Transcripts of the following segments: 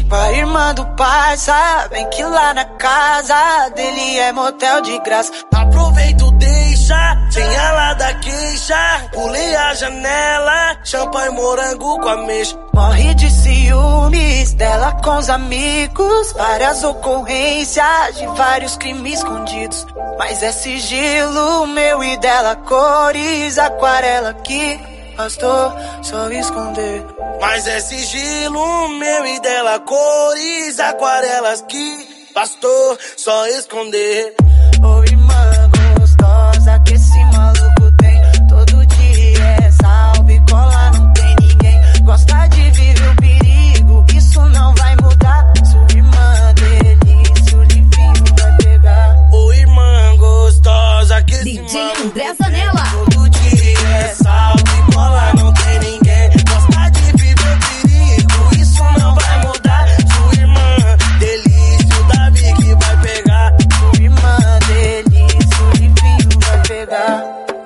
Pra irmã do parça, vem que lá na casa dele é motel de graça. Aproveito, deixa, sem ela da queixa. Pulei a janela, champanhe morango com ameixa. Morre de ciúmes dela com os amigos, várias ocorrências de vários crimes escondidos. Mas é sigilo meu e dela, cores, aquarela que bastou só esconder. Mas é sigilo meu e dela, cores, aquarelas que bastou só esconder. Ô irmã gostosa que esse maluco tem, todo dia é salve, cola, não tem ninguém. Gosta de viver o perigo, isso não vai mudar. Sua irmã delícia, o livinho vai pegar. Ô irmã gostosa que esse DJ maluco André Zanella. todo dia é salve, cola, não tem ninguém. Gosta de viver o perigo, isso não vai mudar. Sua irmã delícia, o Davi que vai pegar. Sua irmã delícia, o livinho vai pegar.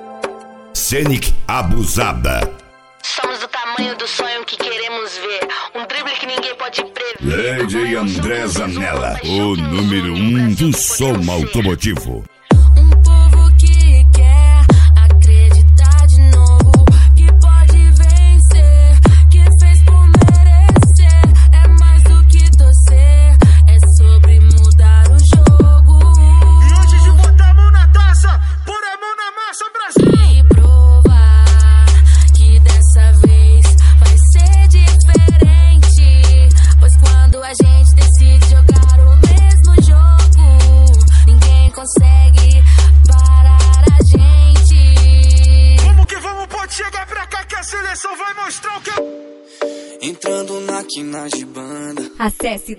Scenic Abusada. Somos do tamanho do sonho que queremos ver. Um drible que ninguém pode prever. DJ André Zanella, o número 1 do som automotivo. Um povo que quer acreditar de novo, que pode vencer, que fez por merecer. É mais do que torcer, é sobre mudar o jogo. E antes de botar a mão na taça, pôr a mão na massa, Brasil! E provar que dessa vez vai ser diferente. Pois quando a gente decide jogar o mesmo jogo, ninguém consegue parar a gente. Vamos que vamos, pode chegar pra cá que a seleção vai mostrar o que... Entrando na quina de banda, Acesse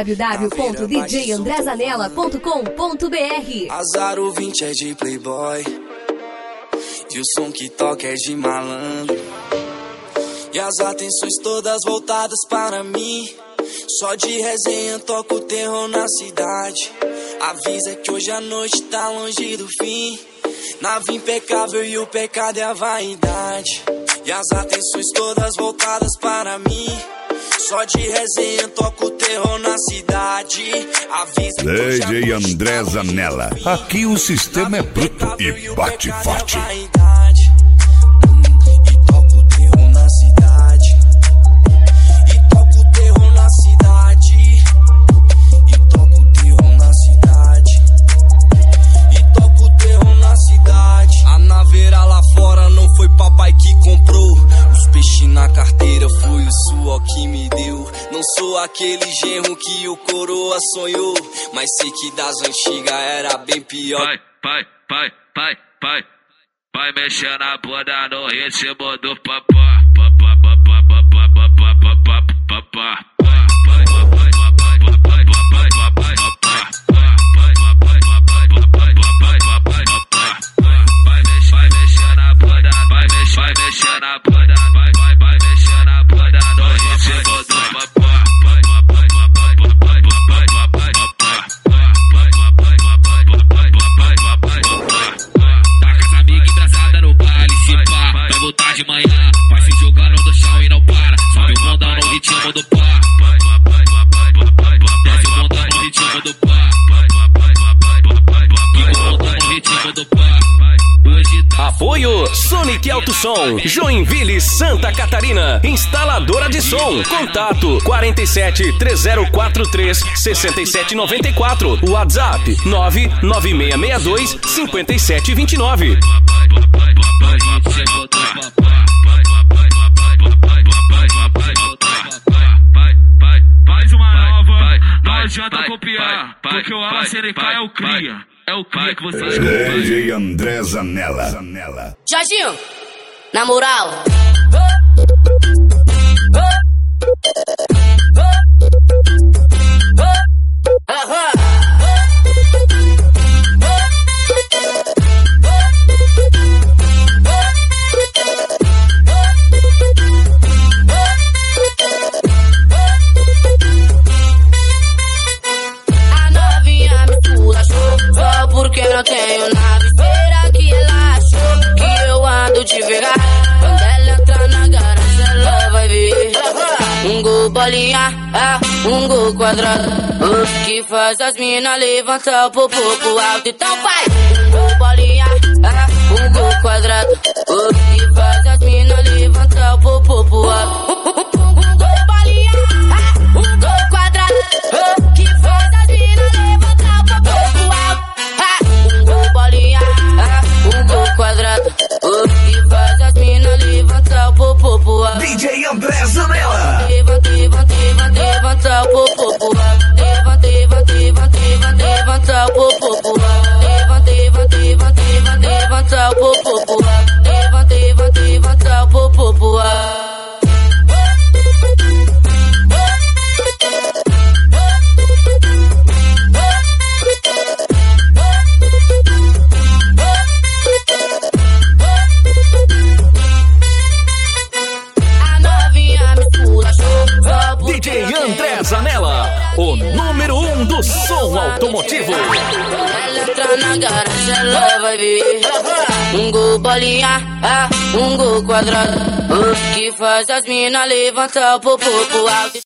www.djandrezanella.com.br. azar o 20 é de playboy e o som que toca é de malandro. E as atenções todas voltadas para mim. Só de resenha toco o terror na cidade. Avisa que hoje a noite tá longe do fim. Nave impecável e o pecado é a vaidade. E as atenções todas voltadas para mim. Só de resenha toco o terror na cidade. Avisa que hoje a DJ noite André tá longe do Zanella. fim. Aqui o sistema é bruto Nave e bate impecável forte. é a vaidade. E toco o terror na cidade. E toco o terror na cidade. E toco o terror na cidade. E toco o terror na cidade. A naveira lá fora não foi papai que comprou. Os peixes na carteira foi o suor que me deu. Não sou aquele genro que o coroa sonhou, mas sei que das antigas era bem pior. Vai mexer na bunda no ritmo do papá. Vai mexer na bunda, vai mexer na bunda, vai mexer na bunda no ritmo do papá. Taca essa amiga embrasada no baile, se pá, vai voltar de manhã, vai se jogando no chão e não para. Sobe o bundão no ritmo do pá. Desce o bundão no ritmo do pá. Quica o bundão no ritmo do pá. Apoio Sonic Alto Som, Joinville, Santa Catarina. Instaladora de som. Contato 47 3043 6794. WhatsApp 99662 5729. Faz uma nova, não adianta copiar, porque o AlaCNK é o cria. É o cria que você escuta. DJ André Zanella. Jorginho, na moral. A novinha me fulachou, só porque não tenho nave. Será que ela achou que eu ando devagar? Quando ela entra na garagem, ela bolinha, gol quadrado, que faz as mina levantar o popô pro alto. Então vai, gol bolinha, gol quadrado, que faz as mina levantar o popô pro alto. Gol bolinha, gol quadrado, que faz as mina levantar o popô pro alto. Gol bolinha, gol quadrado, que faz as mina levantar o popô pro alto. DJ André Zanella. Levanta o popô pro alto. Levanta o popô pro alto. Levanta o popô pro alto. Levanta o popô pro alto. DJ André Zanella, o número 1 do som automotivo. Ela entra na garagem, ela vai ver gol bolinha, gol quadrado, que faz as mina levantar o popô pro alto.